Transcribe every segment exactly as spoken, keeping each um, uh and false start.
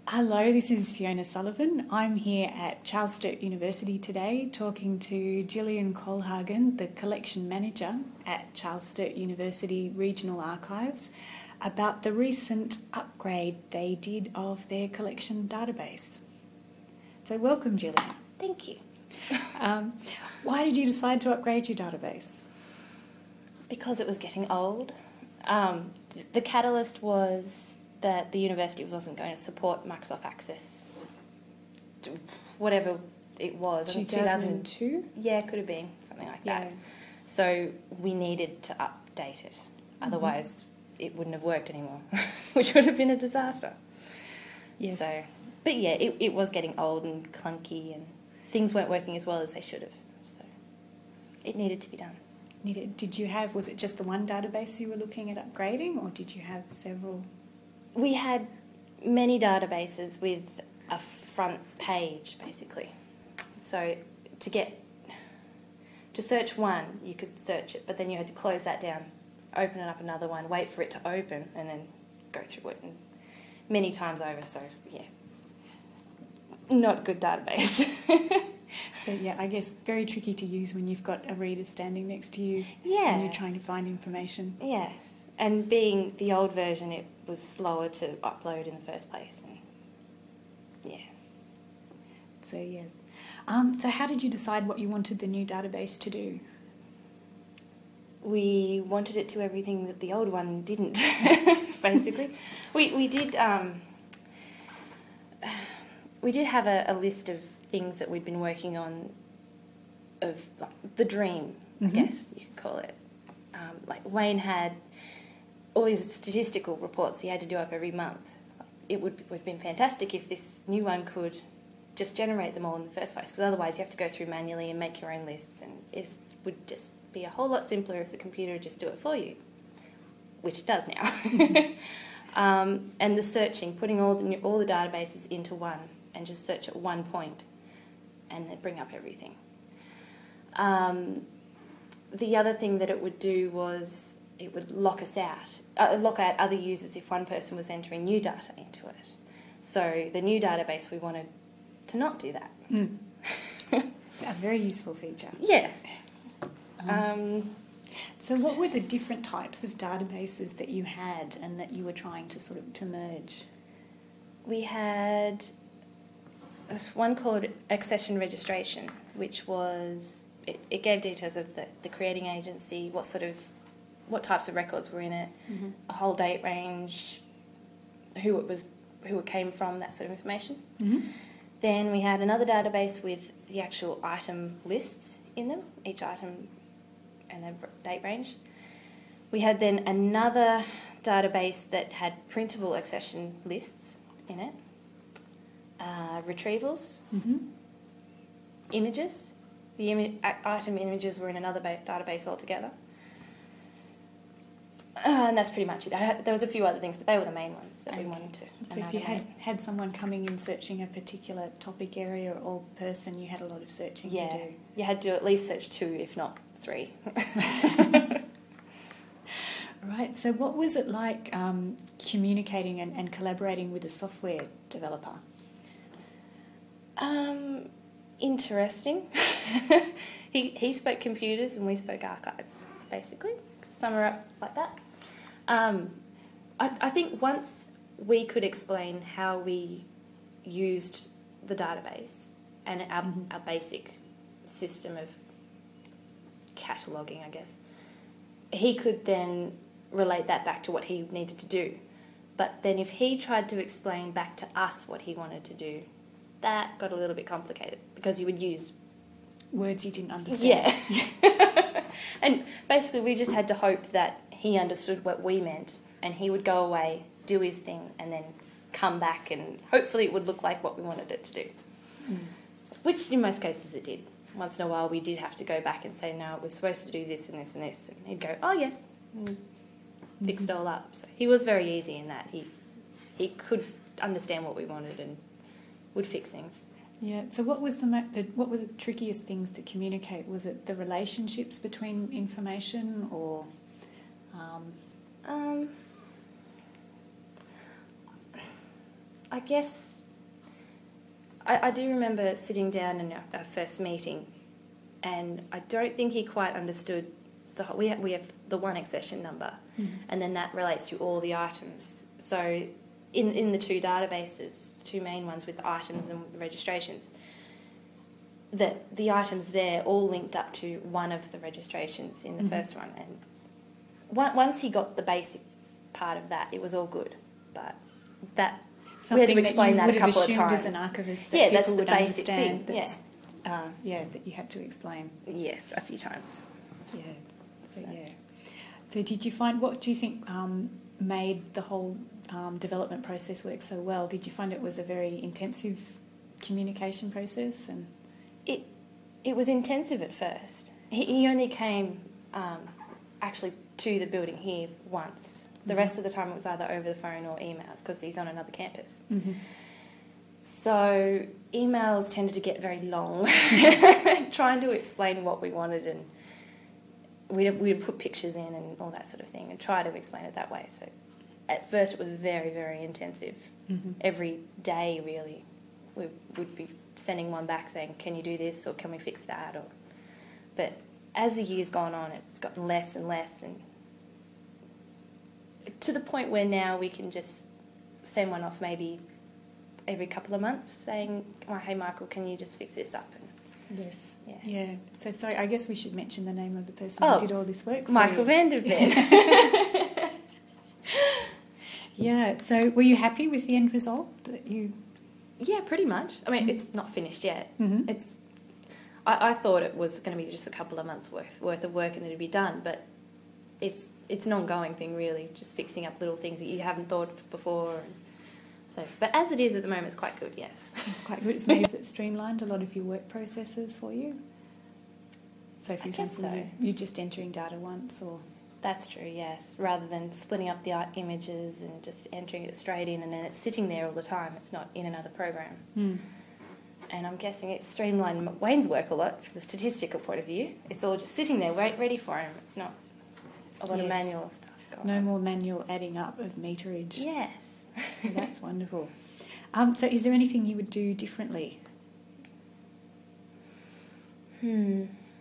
Hello, this is Fiona Sullivan. I'm here at Charles Sturt University today talking to Gillian Colhagen, the Collection Manager at Charles Sturt University Regional Archives, about the recent upgrade they did of their collection database. So welcome, Gillian. Thank you. Um, why did you decide to upgrade your database? Because it was getting old. Um, the catalyst was that the university wasn't going to support Microsoft Access, whatever it was. two thousand two? Yeah, it could have been, something like Yeah. that. So we needed to update it. Otherwise, mm-hmm. it wouldn't have worked anymore, which would have been a disaster. Yes. So, but yeah, it, it was getting old and clunky and things weren't working as well as they should have. So it needed to be done. Needed. Did you have, was it just the one database you were looking at upgrading, or did you have several? We had many databases with a front page, basically. So to get, to search one, you could search it, but then you had to close that down, open it up another one, wait for it to open, and then go through it and many times over. So, yeah, not a good database. So, yeah, I guess very tricky to use when you've got a reader standing next to you Yes. and you're trying to find information. Yes. And being the old version, it was slower to upload in the first place. And yeah. So, yeah. Um, so how did you decide what you wanted the new database to do? We wanted it to everything that the old one didn't, basically. We we did um, we did have a, a list of things that we'd been working on, of like the dream, mm-hmm. I guess you could call it. Um, like Wayne had all these statistical reports he had to do up every month. It would, would have been fantastic if this new one could just generate them all in the first place, because otherwise you have to go through manually and make your own lists, and it would just be a whole lot simpler if the computer would just do it for you, which it does now. Mm-hmm. um, and the searching, putting all the all the databases into one and just search at one point and then bring up everything. Um, the other thing that it would do was it would lock us out, uh, lock out other users if one person was entering new data into it. So the new database, we wanted to not do that. Mm. A very useful feature. Yes. Um, um, so what were the different types of databases that you had and that you were trying to sort of to merge? We had one called accession registration, which was, it, it gave details of the, the creating agency, what sort of, what types of records were in it, mm-hmm. a whole date range, who it was, who it came from, that sort of information. Mm-hmm. Then we had another database with the actual item lists in them, each item and their date range. We had then another database that had printable accession lists in it, uh, retrievals, mm-hmm. images. The imi- item images were in another ba- database altogether. Uh, and that's pretty much it. I had, there was a few other things, but they were the main ones that okay. we wanted to. So if you had, had someone coming in searching a particular topic area or person, you had a lot of searching yeah. to do. You had to at least search two, if not three. Right. So what was it like um, communicating and, and collaborating with a software developer? Um, interesting. he he spoke computers and we spoke archives, basically. Sum her up like that. Um, I, I think once we could explain how we used the database and our, mm-hmm. our basic system of cataloguing, I guess, he could then relate that back to what he needed to do. But then if he tried to explain back to us what he wanted to do, that got a little bit complicated because he would use words he didn't understand. Yeah. And basically we just had to hope that he understood what we meant and he would go away, do his thing, and then come back and hopefully it would look like what we wanted it to do. Mm. So, which in most cases it did. Once in a while we did have to go back and say, no, it was supposed to do this and this and this. And he'd go, oh, yes, and mm-hmm. fix it all up. So he was very easy in that. He he could understand what we wanted and would fix things. Yeah. So what was the, the what were the trickiest things to communicate? Was it the relationships between information or? Um... Um, I guess I, I do remember sitting down in our, our first meeting, and I don't think he quite understood the whole, we have, we have the one accession number, mm-hmm. and then that relates to all the items. So in in the two databases, two main ones with items and registrations, that the items there all linked up to one of the registrations in the mm-hmm. first one, and one, once he got the basic part of that, it was all good. But that Something we had to explain that, that, you a would couple have of assumed times. as an archivist that yeah, people that's the would basic understand. thing. Yeah, Uh, yeah, that you had to explain. yes, a few times. Yeah, so, So. yeah. So did you find, what do you think um, made the whole um, development process work so well? Did you find it was a very intensive communication process? And It it was intensive at first. He, he only came um, actually to the building here once. The Mhm. rest of the time it was either over the phone or emails because he's on another campus. mm-hmm. So emails tended to get very long, trying to explain what we wanted, and we'd, we'd put pictures in and all that sort of thing and try to explain it that way. So at first it was very, very intensive. Mm-hmm. Every day, really, we would be sending one back saying, can you do this or can we fix that? Or, but as the year's gone on, it's gotten less and less, and to the point where now we can just send one off maybe every couple of months saying, oh, hey, Michael, can you just fix this up? And Yes. Yeah. Yeah. So sorry, I guess we should mention the name of the person Oh, who did all this work for Michael you. van der Ven. Yeah. So were you happy with the end result that you? Yeah, pretty much. I mean, it's not finished yet. Mm-hmm. It's. I, I thought it was going to be just a couple of months worth worth of work and it'd be done, but it's it's an ongoing thing, really, just fixing up little things that you haven't thought of before. And so, but as it is at the moment, it's quite good. Yes, It's quite good. It's made it streamlined a lot of your work processes for you. So, for I guess example, so. you, you're just entering data once, or that's true. Yes, rather than splitting up the art images and just entering it straight in, and then it's sitting there all the time. It's not in another program. mm. And I'm guessing it's streamlined Wayne's work a lot from the statistical point of view. It's all just sitting there wait, ready for him. It's not a lot Yes. of manual stuff going No on. more manual adding up of meterage. Yes. So that's wonderful. Um, so, is there anything you would do differently? Hmm.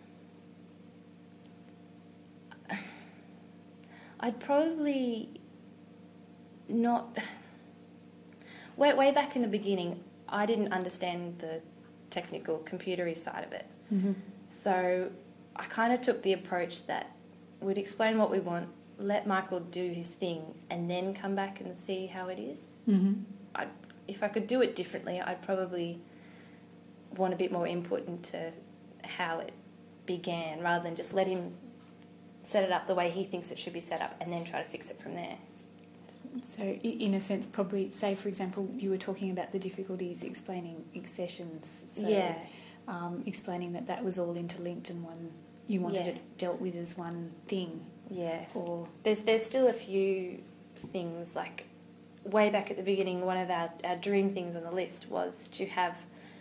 I'd probably not... Way, way back in the beginning, I didn't understand the technical, computery side of it. Mm-hmm. So I kind of took the approach that we'd explain what we want, let Michael do his thing, and then come back and see how it is. Mm-hmm. I'd, if I could do it differently, I'd probably want a bit more input into how it began, rather than just let him set it up the way he thinks it should be set up and then try to fix it from there. So, i- in a sense, probably, say, for example, you were talking about the difficulties explaining accessions. So, Yeah. Um, explaining that that was all interlinked and one you wanted Yeah. it dealt with as one thing. Yeah. Or There's there's still a few things, like way back at the beginning, one of our, our dream things on the list was to have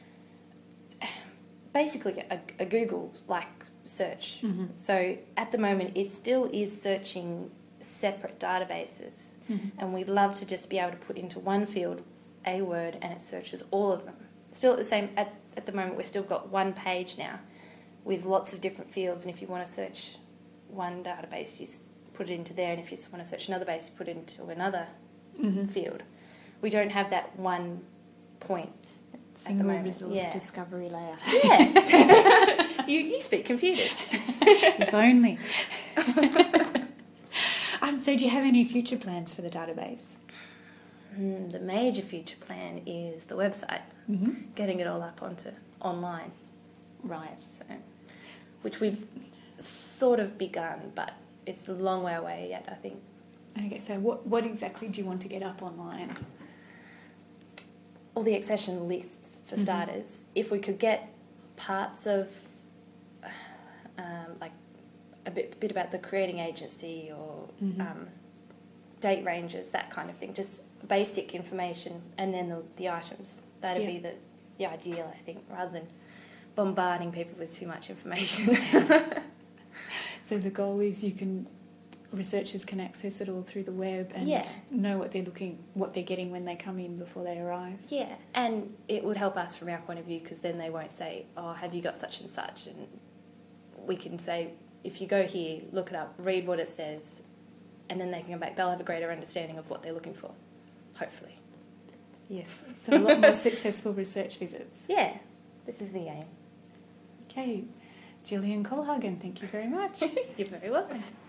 basically a, a Google-like search. Mhm. So at the moment it still is searching separate databases, Mhm. and we'd love to just be able to put into one field a word and it searches all of them. Still at the same, at, at the moment we've still got one page now with lots of different fields, and if you want to search one database, you s- put it into there, and if you want to search another base, you put it into another Mhm. field. We don't have that one point. single moment, resource yeah. discovery layer. Yes. you, you speak computers. If only. um, so, do you have any future plans for the database? Mm, the major future plan is the website, Mm-hmm. getting it all up onto online, Right. so, which we've sort of begun, but it's a long way away yet, I think. Okay. So, what what exactly do you want to get up online? All the accession lists, for Mhm. starters. If we could get parts of, um, like, a bit, bit about the creating agency or Mhm. um, date ranges, that kind of thing, just basic information, and then the, the items. That'd Yeah. be the, the ideal, I think, rather than bombarding people with too much information. So the goal is you can researchers can access it all through the web and Yeah. know what they're looking, what they're getting when they come in before they arrive. Yeah, and it would help us from our point of view because then they won't say, oh, have you got such and such? And we can say, if you go here, look it up, read what it says, and then they can come back. They'll have a greater understanding of what they're looking for, hopefully. Yes, so a lot more successful research visits. Yeah, this is the aim. Okay, Gillian Colhagen, thank you very much. You're very welcome.